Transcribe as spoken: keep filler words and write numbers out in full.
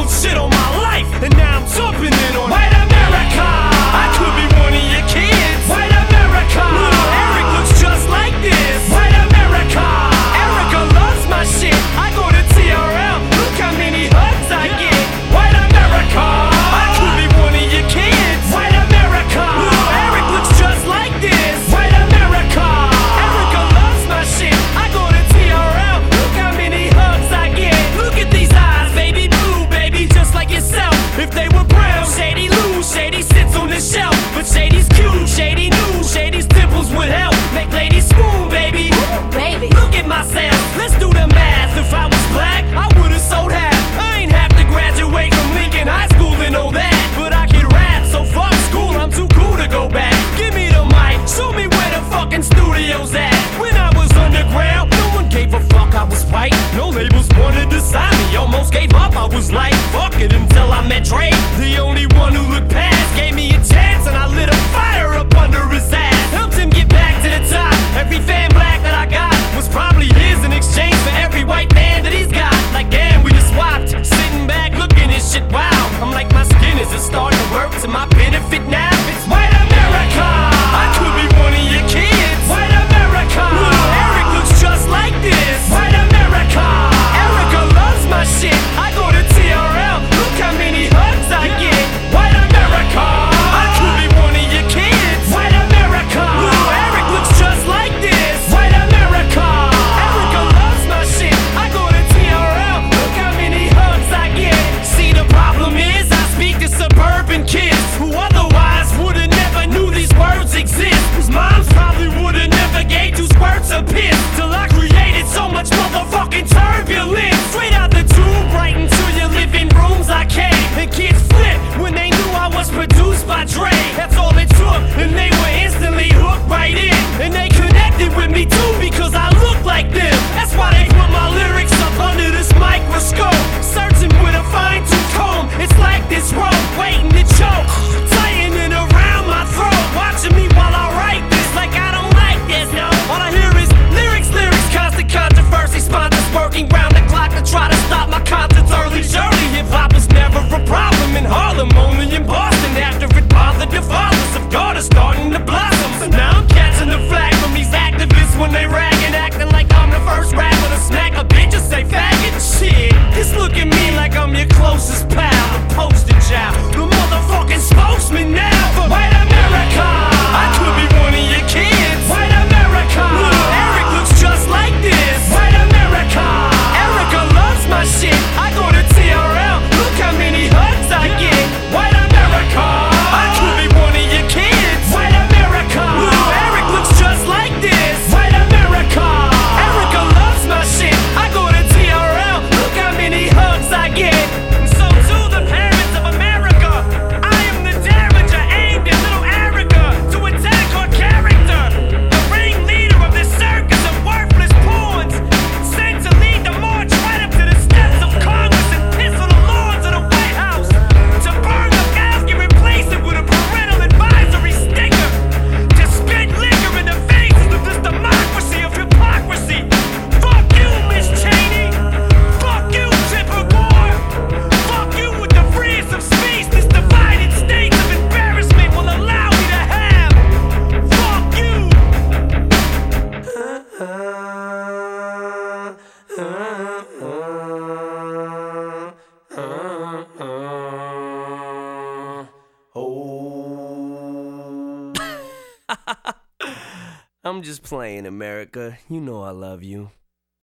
wrote shit on my life, and now I'm jumping in on White America. I could be one of your kids. White America. Little Eric looks just like this. White America. Erica loves my shit. I go to T R L. Look how many hugs I get. White America. I could be one of your kids. White America. Little Eric looks just like this. White America. Erica loves my shit. I go to T R L. Look how many hugs I get. Look at these eyes, baby blue, baby, just like yourself. If they were brown, Shady lose. Shady sits on the shelf, but Shady's cute. Shady knew Shady's dimples would help make ladies swoon, baby. Ooh, baby. Look at myself. Let's do the math. If I was black, I would've sold half. I ain't have to graduate from Lincoln High School and all that, but I can rap, so fuck school. I'm too cool to go back. Give me the mic. Show me where the fucking studio's at. When I was underground, no one gave a fuck I was white. No labels wanted to sign me. Almost gave up. I was like, fuck it, until I met Dre. The only one who looked past gave me a chance, and I lit a fire up under his ass. Helped him get back to the top. Every fan black that I got was probably his in exchange for every white man that he's got. Like damn, we just swapped. Sitting back looking at shit, wow. I'm like, my skin is just starting to work to my benefit now. It's White America. I could be one of your kids. White America. Little Eric looks just like this. White America. Erica loves my shit. I go to T R L. Look how many hugs I get. White America. I could be one of your kids. White America. Little Eric looks just like this. White America. Erica loves my shit. I go to T R L. Look how many hugs I get. See, the problem is I speak to suburban kids who otherwise would've never knew these words exist. Whose moms probably would've never gave two squirts of piss. Till I created so much motherfucking turbulence. Straight out the tube, right into your living rooms I came. And kids flipped when they knew I was produced by Dre. That's all it took, and they were instantly hooked right in. And they connected with me too because I look like them. That's why they put my lyrics up under this microscope. Searching with a fine-tooth comb. It's like this rope waiting to choke, tightening around my throat. Watching me while I write this like I don't like this, no. All I hear is lyrics, lyrics, constant controversy. Sponsors working round the clock to try to stop my concerts early. Surely hip-hop was never a problem in Harlem, only in Boston. After it bothered the fathers of God are starting to blossom. So now I'm catching the flag from these activists when they ragging, acting like I'm the first rapper to smack a bitch or say faggot. Shit, just look at me like I'm your closest pal, the poster child, the motherfucking spokesman now for White America. I could be one of your kids. White America. Little Eric looks just like this. White America. Erica loves my shit. I go to T R L. Look how many hugs I get. White America. I could be one of your kids. White America. Little Eric looks just like this. White America. Erica loves my shit. I go to T R L. Look how many hugs I get. And so to the parents of America, I am the damager aimed at little Erica to attack her character. The ringleader of this circus of worthless pawns, sent to lead the march right up to the steps of Congress and piss on the lawns of the White House. To burn the mask and replace it with a parental advisory sticker. To spit liquor in the faces of this democracy of hypocrisy. Fuck you, Miss Cheney. Fuck you, Tipper Gore. Fuck you with the freedom of speech this divided states of embarrassment will allow me to have. Fuck you. I'm just playing, America. You know I love you.